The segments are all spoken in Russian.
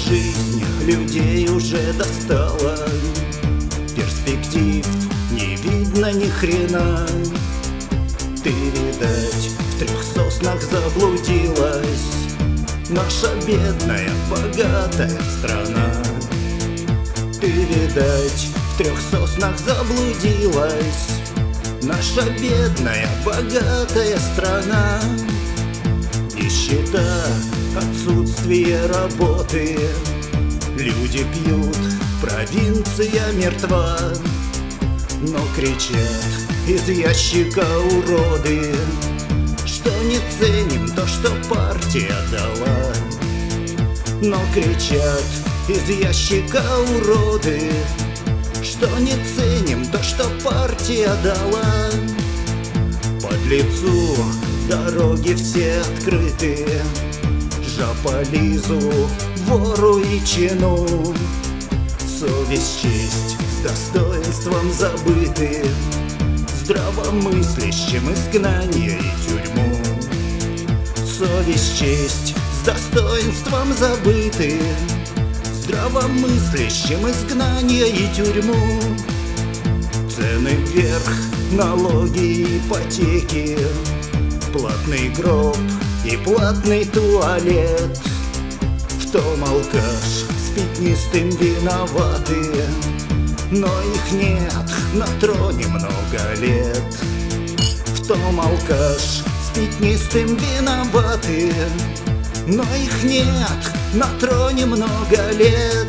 Жизнь людей уже достала, перспектив не видно ни хрена. Ты, видать, в 3 соснах заблудилась, наша бедная, богатая страна. Ты, видать, в 3 соснах заблудилась, наша бедная, богатая страна. Нищета, отсутствие работы, люди пьют, провинция мертва. Но кричат из ящика уроды, что не ценим то, что партия дала. Но кричат из ящика уроды, что не ценим то, что партия дала. Подлецу дороги все открыты, жополизу, вору и чину. Совесть, честь с достоинством забыты, здравомыслящим изгнание и тюрьму. Совесть, честь с достоинством забыты, здравомыслящим изгнание и тюрьму. Цены вверх, налоги, ипотеки, платный гроб и платный туалет. В том алкаш с пятнистым виноваты, но их нет на троне много лет. В том алкаш с пятнистым виноваты, но их нет на троне много лет.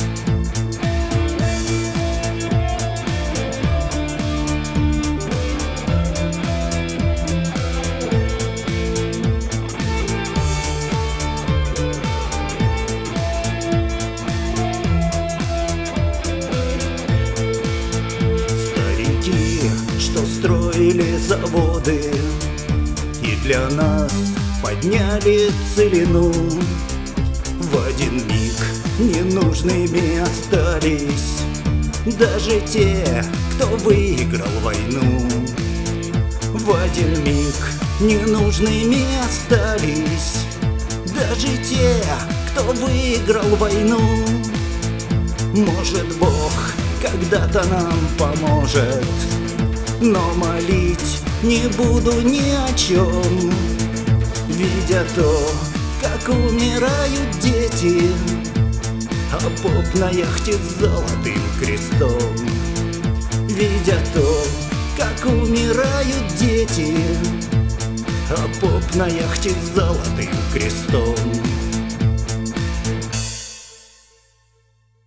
Что строили заводы и для нас подняли целину, в один миг ненужными остались даже те, кто выиграл войну. В один миг ненужными остались даже те, кто выиграл войну. Может, Бог когда-то нам поможет, но молить не буду ни о чем, видя то, как умирают дети, а поп на яхте с золотым крестом. Видя то, как умирают дети, а поп на яхте с золотым крестом.